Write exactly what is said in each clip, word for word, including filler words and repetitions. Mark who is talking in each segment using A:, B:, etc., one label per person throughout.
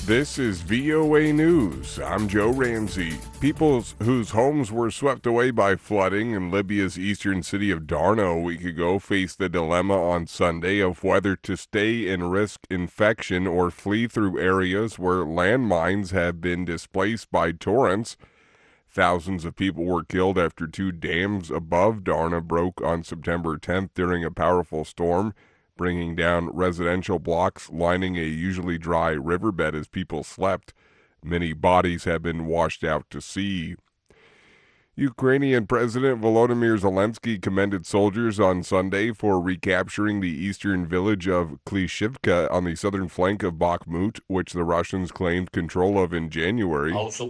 A: This is V O A News. I'm Joe Ramsey. People whose homes were swept away by flooding in Libya's eastern city of Darna a week ago faced the dilemma on Sunday of whether to stay and risk infection or flee through areas where landmines have been displaced by torrents. Thousands of people were killed after two dams above Darna broke on September tenth during a powerful storm, bringing down residential blocks lining a usually dry riverbed as people slept. Many bodies have been washed out to sea. Ukrainian President Volodymyr Zelensky commended soldiers on Sunday for recapturing the eastern village of Klishivka on the southern flank of Bakhmut, which the Russians claimed control of in January.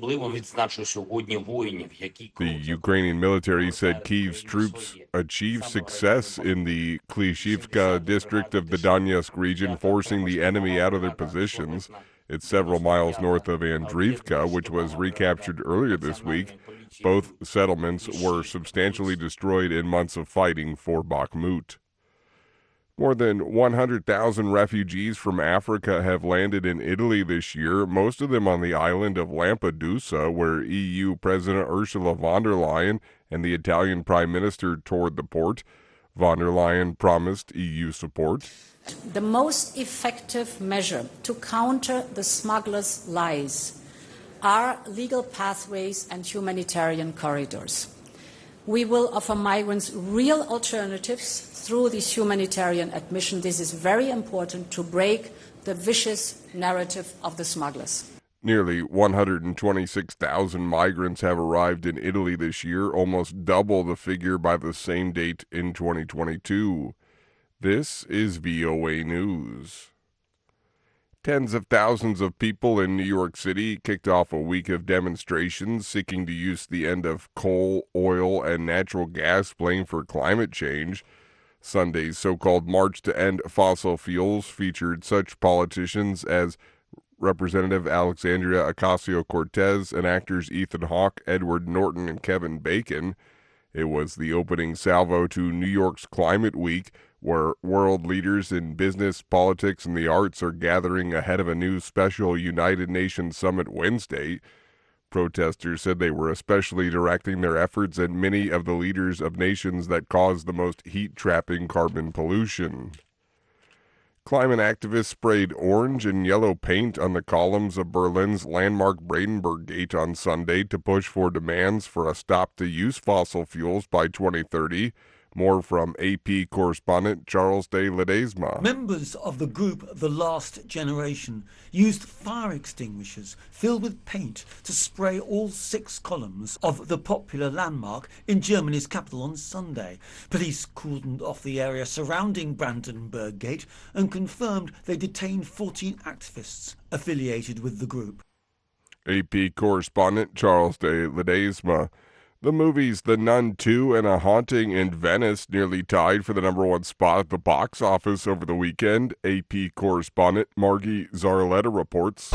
A: The Ukrainian military said Kyiv's troops achieved success in the Klishivka district of the Donetsk region, forcing the enemy out of their positions. It's several miles north of Andriivka, which was recaptured earlier this week. Both settlements were substantially destroyed in months of fighting for Bakhmut. More than one hundred thousand refugees from Africa have landed in Italy this year, most of them on the island of Lampedusa, where E U President Ursula von der Leyen and the Italian Prime Minister toured the port. Von der Leyen promised E U support.
B: The most effective measure to counter the smugglers' lies are legal pathways and humanitarian corridors. We will offer migrants real alternatives through this humanitarian admission. This is very important to break the vicious narrative of the smugglers.
A: Nearly one hundred twenty-six thousand migrants have arrived in Italy this year, almost double the figure by the same date in twenty twenty-two. This is V O A News. Tens of thousands of people in New York City kicked off a week of demonstrations seeking to use the end of coal, oil, and natural gas blamed for climate change. Sunday's so-called March to End Fossil Fuels featured such politicians as Representative Alexandria Ocasio-Cortez and actors Ethan Hawke, Edward Norton, and Kevin Bacon. It was the opening salvo to New York's Climate Week, where world leaders in business, politics, and the arts are gathering ahead of a new special United Nations summit Wednesday. Protesters said they were especially directing their efforts at many of the leaders of nations that cause the most heat-trapping carbon pollution. Climate activists sprayed orange and yellow paint on the columns of Berlin's landmark Brandenburg Gate on Sunday to push for demands for a stop to use fossil fuels by twenty thirty. More from A P correspondent Charles de Ledesma.
C: Members of the group The Last Generation used fire extinguishers filled with paint to spray all six columns of the popular landmark in Germany's capital on Sunday. Police cordoned off the area surrounding Brandenburg Gate and confirmed they detained fourteen activists affiliated with the group.
A: A P correspondent Charles de Ledesma. The movies The Nun two and A Haunting in Venice nearly tied for the number one spot at the box office over the weekend. A P correspondent Margie Zarletta reports.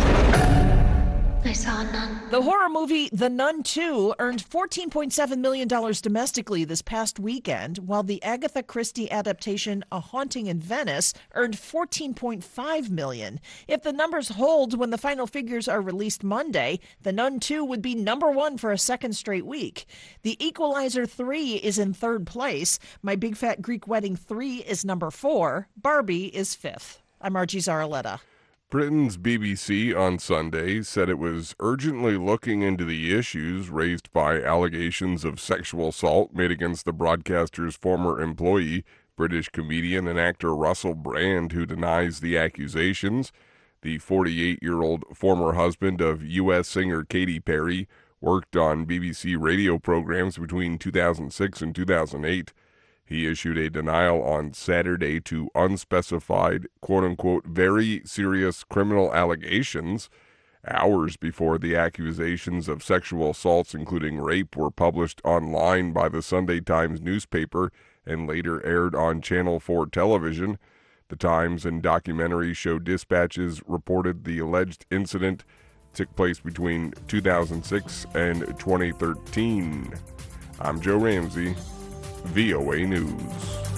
D: I saw a nun.
E: The horror movie The Nun two earned fourteen point seven million dollars domestically this past weekend, while the Agatha Christie adaptation A Haunting in Venice earned fourteen point five million dollars. If the numbers hold when the final figures are released Monday, The Nun two would be number one for a second straight week. The Equalizer three is in third place. My Big Fat Greek Wedding three is number four. Barbie is fifth. I'm Margie Zarletta.
A: Britain's B B C on Sunday said it was urgently looking into the issues raised by allegations of sexual assault made against the broadcaster's former employee, British comedian and actor Russell Brand, who denies the accusations. The forty-eight-year-old former husband of U S singer Katy Perry worked on B B C radio programs between two thousand six and two thousand eight. He issued a denial on Saturday to unspecified, quote-unquote, very serious criminal allegations, hours before the accusations of sexual assaults, including rape, were published online by the Sunday Times newspaper and later aired on Channel four television. The Times and documentary show dispatches reported the alleged incident took place between two thousand six and twenty thirteen. I'm Joe Ramsey, V O A News.